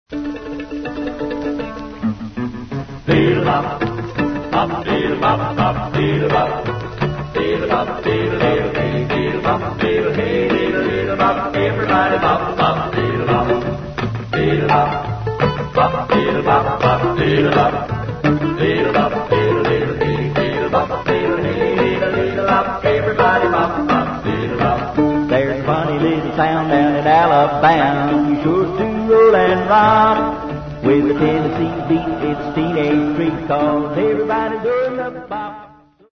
Beedle-bop, bop, beedle-bop, bop, beedle-bop. Beedle-bop, beedle-hey, beedle-bop, beedle-hey, beedle-bop. Everybody bop, bop, beedle-bop. Beedle-bop, bop, beedle-bop, bop, beedle-bop. Beedle-bop, beedle-hey, beedle-bop, beedle-hey, beedle-bop. Everybody bop, bop, beedle-bop. There's a funny little town down in Alabama. You sure to roll and rock. With the Tennessee beat, it's Teenage Street, 'cause everybody's doing the bop.